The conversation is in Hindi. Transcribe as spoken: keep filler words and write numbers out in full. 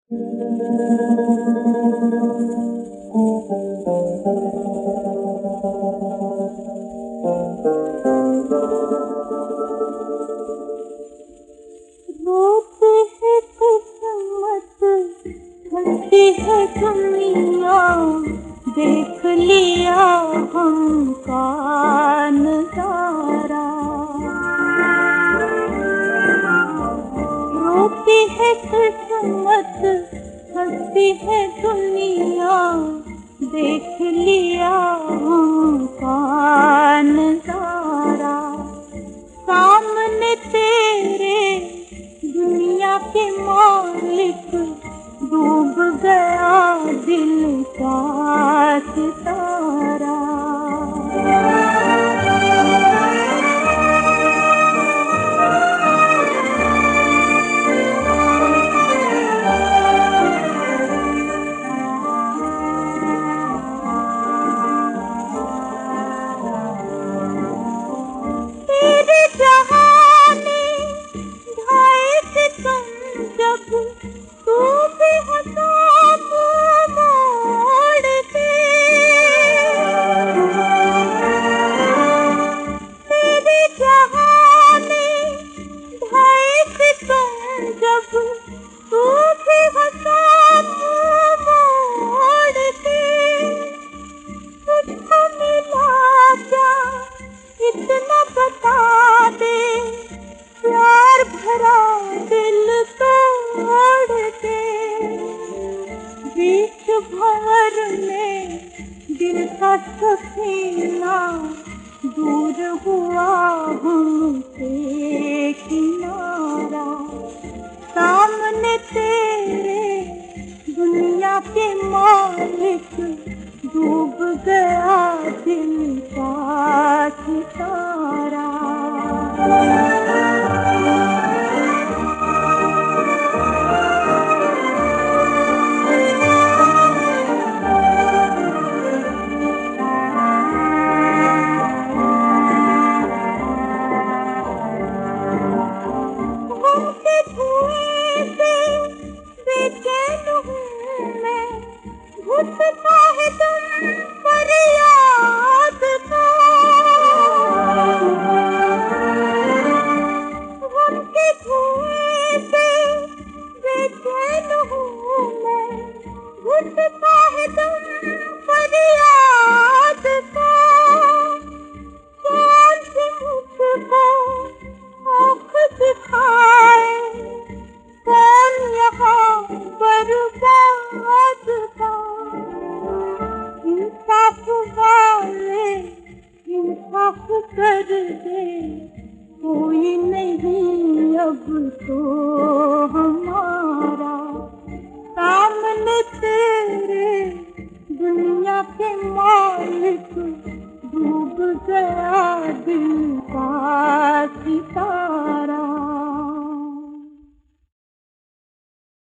रोती है किस्मत, हंसती है दुनिया, देख लिया हमका नजारा। रोती है किस्मत, हंसती है दुनिया, देख लिया हमका नजारा। सामने तेरे दुनिया के मालिक, डूब गया दिल का सितारा। तेरे जहाने ढाए सितम जब, तू भी हंसा मुँह मोड़ के। तेरे जहाने ढाए सितम जब, तू भी हंसा मुँह मोड़ के। तुझको मिला क्या इतना बता दे, प्यार भरा दिल तोड़ के। बीच भंवर में दिल का सफीना, दूर हुआ हमसे किनारा। सामने तेरे दुनिया के मालिक, डूब गया दिल का सितारा। उनके धुएं से बेचैन हूँ मैं, घुटता है तुम पर याद का। उनके धुएं से बेचैन हूँ मैं, घुटता है तुम पर याद का। कौन सी मुझको आँख दिखाए, कौन यहाँ बर्बाद का। इंसाफ वाले इंसाफ कर दे, कोई नहीं अब तो हमारा। सामने तेरे दुनिया के मालिक, डूब गया दिल का सितारा।